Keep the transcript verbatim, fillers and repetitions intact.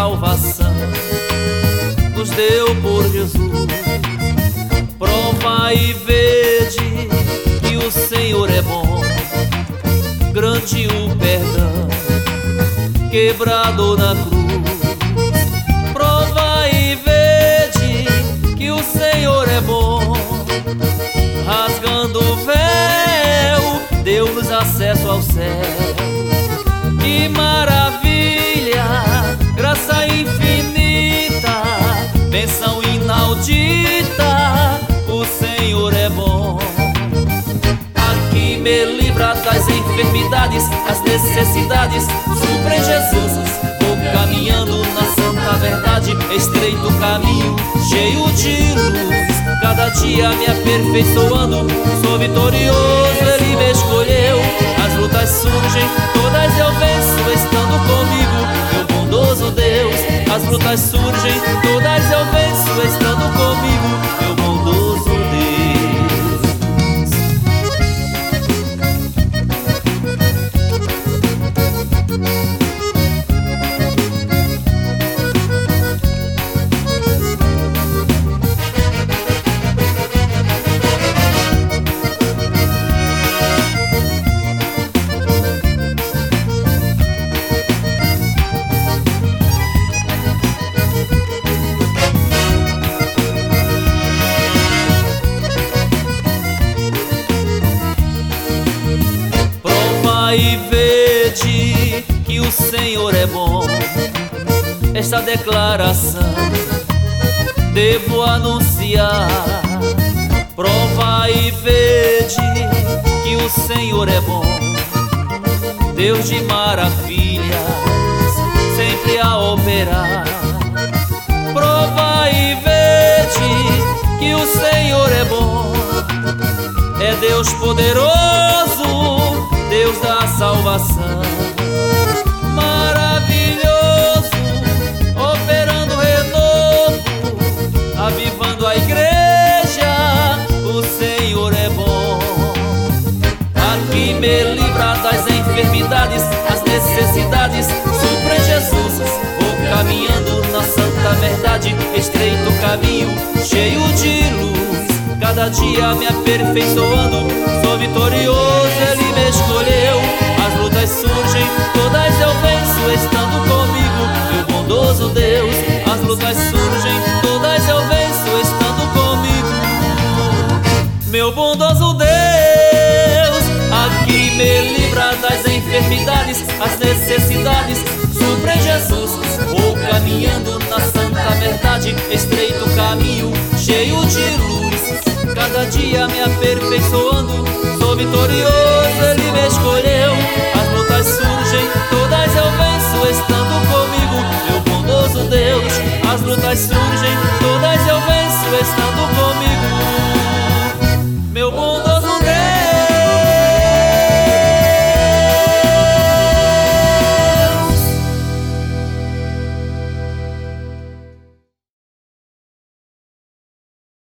salvação nos deu por Jesus. Provai e vede que o Senhor é bom, grande o perdão quebrado na cruz. Provai e vede que o Senhor é bom, rasgando o véu, deu-nos acesso ao céu. Que maravilha, graça infinita, bênção inaudita, o Senhor é bom. Aqui me livra das enfermidades, as necessidades, supra em Jesus. Vou caminhando na santa verdade, estreito caminho, cheio de luz. Cada dia me aperfeiçoando, sou vitorioso, Ele me escolheu. As lutas surgem, todas eu venço, estando comigo, meu bondoso Deus. As lutas surgem, todas eu venço, estando comigo, meu bondoso Deus. E vede que o Senhor é bom. Esta declaração devo anunciar. Prova e vede que o Senhor é bom, Deus de maravilhas, sempre a operar. Prova e vede que o Senhor é bom, é Deus poderoso, Deus da salvação, maravilhoso, operando renovo, avivando a igreja, o Senhor é bom. Aqui me livra das enfermidades, as necessidades, supra em Jesus. Vou caminhando na santa verdade, estreito caminho, cheio de luz. Cada dia me aperfeiçoando, sou vitorioso, Ele me escolheu. As lutas surgem, todas eu venço, estando comigo, meu bondoso Deus. As lutas surgem, todas eu venço, estando comigo, meu bondoso Deus. Aqui me livra das enfermidades, as necessidades, supra em Jesus. Vou caminhando na santa verdade, estreito caminho, cheio de luz. Cada dia me aperfeiçoando, sou vitorioso,